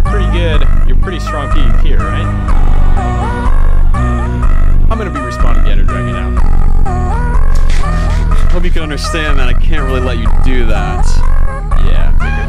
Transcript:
you're pretty good. You're pretty strong PvP, right? I'm gonna be responding to Ender Dragon now. Hope you can understand that I can't really let you do that. Yeah,